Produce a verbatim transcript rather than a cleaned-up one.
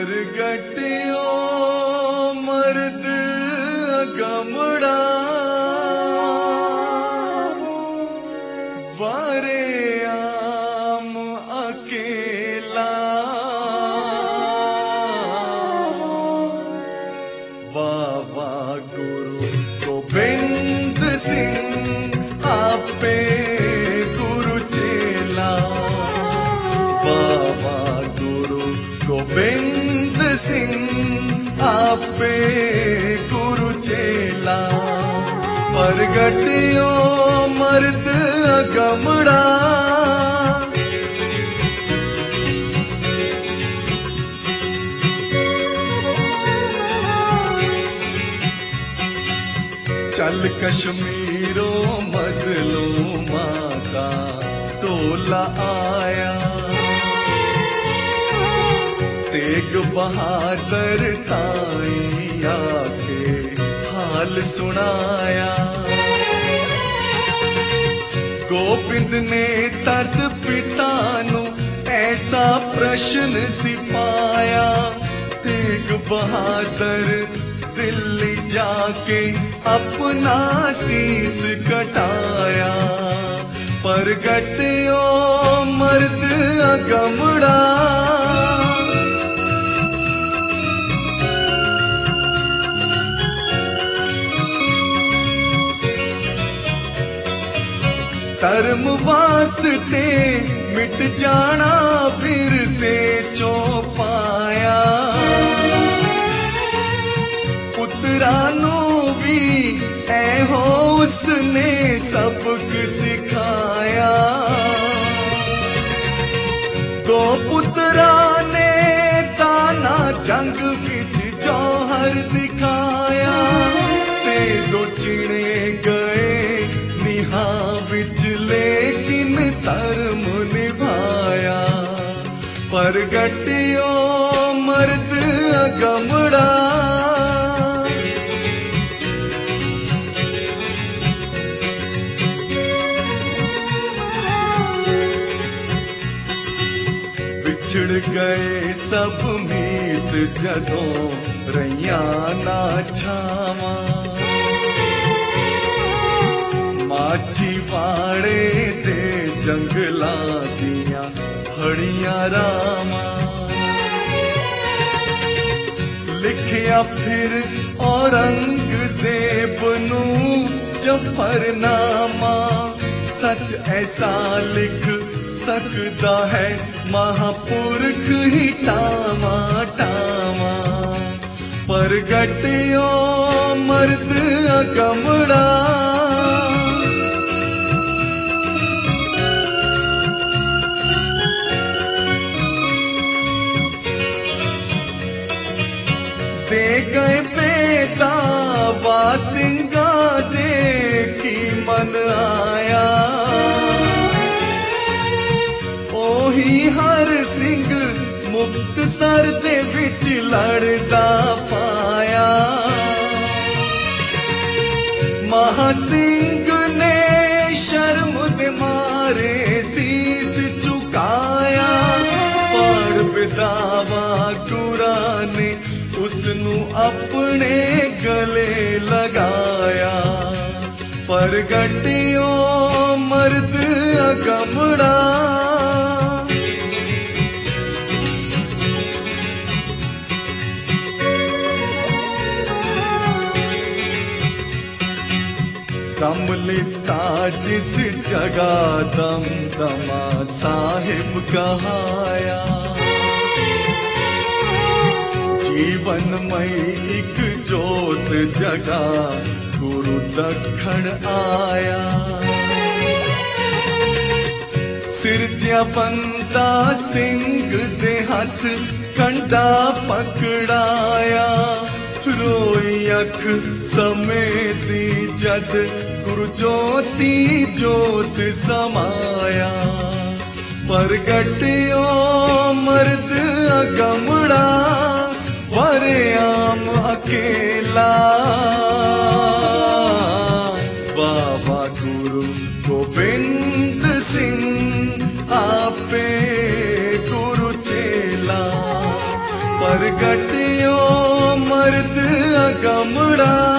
परगटियो मर्द गमड़ा वारे आम अकेला वाह वाह गुरु गोबिंद सिंह आपे गुरु चेला वाह वाह गुरु गोबिंद सिंह आपे गुरु चेला परगटियो मर्द गमड़ा चल कश्मीरो मजलूमां का टोला आया तेग बहादुर ताई आके हाल सुनाया गोबिंद ने तद पिता नु ऐसा प्रश्न सिपाया तेग बहादुर दिल्ली जाके अपना शीस कटाया परगटियो मर्द गमड़ा धर्म वास्ते मिट जाना फिर से चौपाया पुत्रा नो भी ऐ हो उसने सबक सिखाया दो पुत्रा ने ताना जंग विच जौहर दिखाया ते दो चिणे गए निहा विच लेकिन धर्म निभाया परगटियो मर्द गमड़ा बिछड़ गए सब मीत जदों रैया ना छावा माची वाड़े दे जंगला दिया फड़ियां रामा लिखिया फिर औरंगजेब नू जफरनामा सच ऐसा लिख सकता है महापुरख ही टामा टामा परगटियो मर्द गमड़ा दे गए बेटा वासिंगा दे की मन आया ओही हर सिंह मुक्त सर दे विच लड़दा पाया महासिंह ने शर्म दे मारे शीस झुकाया पढ़ बिदावा गुरा ने उसनु अपने गले लगाया परगटियो मर्द गमड़ा दम लिता जिस जगह दम दमा साहिब कहाया जीवन में एक जोत जगा गुरु दखण आया सिरजिया बंदा सिंह दे हाथ कंडा पकड़ाया रोई अख समेती जद गुरु ज्योति जोत समाया परगटियो मर्द गमड़ा वरे आम अकेला बाबा गुरु गोबिंद सिंह आपे गुरु चेला प्रगटियो मर्द अगमड़ा